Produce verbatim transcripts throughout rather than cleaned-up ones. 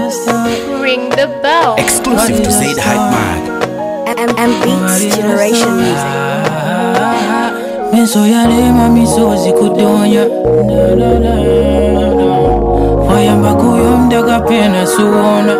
Ring the bell. Exclusive to Zaid Hype Mag. M M Beats Generation Music. Menso ya lema misozi kudonya. Wayamba kuyomda kapena suona.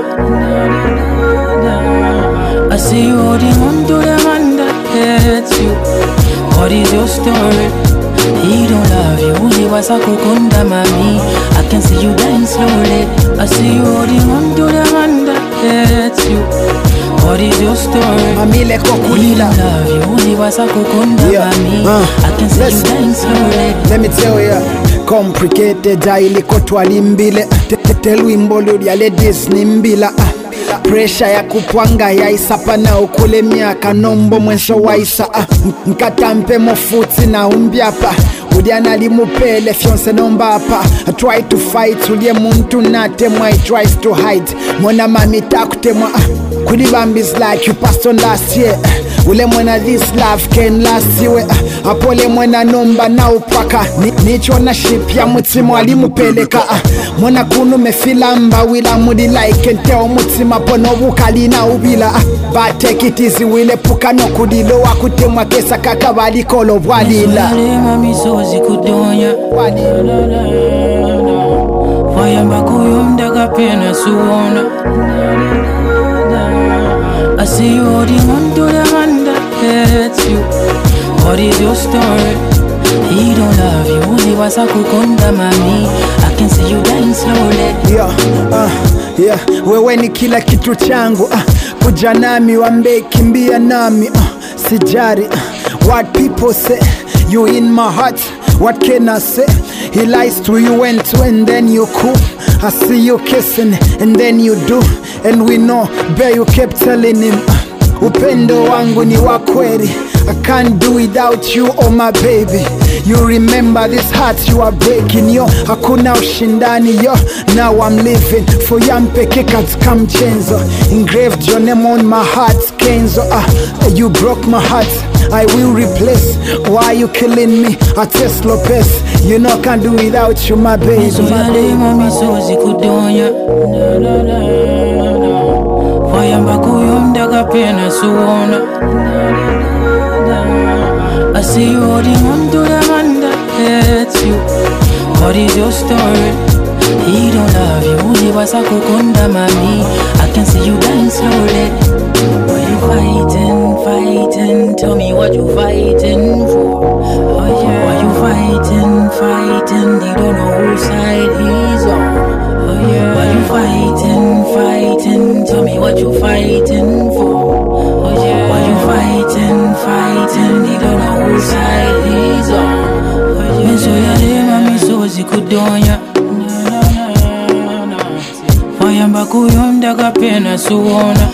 I see you holding on to the man that hates you. What is your story? He don't love you, he was a kukunda mami. I can see you dying slowly. I see you holding on to the man that hates you. What is your story? Mamile kokulila. He don't love you, he was a kukunda Yeah. mami. Uh, I can see listen. you dying slowly. Let me tell ya, complicated jaili kotwa limbile. Telwimbo ludi ale Disney mbila. Pressure ya kupwanga ya isapa na ukule miaka nombo mwenso waisa. Nkatampe mofuti na umbiapa. Udiana limupele fionse nombapa. I try to fight ulie muntu natemwa. He tries to hide. Mona mami takutemwa. Kulibambis like you passed on last year. Ule mwena this love came last year. Apole mwena nomba na upaka. Nicho na ship ya mutimu alimupeleka. Mwena kunu mefilamba wila mudi like enteo mutima pono wukali na ubila. But take it easy wile puka no kudilo wakutemwa kesa kaka wali kolo walila. Mami sozi kudonya. Wayamba kuyomda kapena suona. I see you holding on to the man that hates you. What is your story? He don't love you, he was a kukunda mami. I can see you dying slowly. Yeah, uh, yeah. Wewe ni kila kitu changu uh, kuja nami wambe kimbia nami uh, sijari uh, what people say. You in my heart, what can I say? He lies to you and to and then you cool. I see you kissing and then you do. And we know, bear you kept telling him uh, upendo wangu ni wa kweli. I can't do without you, oh my baby. You remember this heart you are breaking, yo. Hakuna ushindani, yo. Now I'm living for yampeke katika mchenzo. Engraved your name on my heart, Kenzo. uh, You broke my heart, I will replace. Why you killing me? I test Lopez. You know I can't do without you, my baby, So my ya baby. lema misozi kudonya. Wayamba kuyomda kapena suona. I see you holding on to the man that hates you. What is your story? He don't love you, he was a kukunda mami. I can see you dying slowly. Why you fighting, fighting? Tell me what you fighting for. Oh yeah. Why you fighting, fighting? They don't know whose side he's on. Oh yeah. Why you fighting, fighting? Tell me what you fighting for. Oh yeah. Why you fighting, fighting? They don't know whose side he's on. Oh yeah. Menso ya lema misozi kudonya. Wayamba kuyomda kapena suona.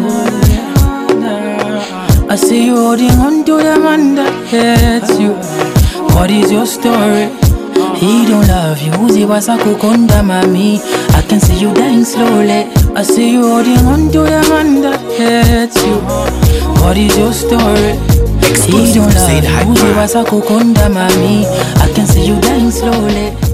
I see you holding on to the man that hates you. What is your story? He don't love you, he was a kukunda mami. I can see you dying slowly. I see you holding on to the man that hates you. What is your story? He don't love you, he was a kukunda mami. I can see you dying slowly.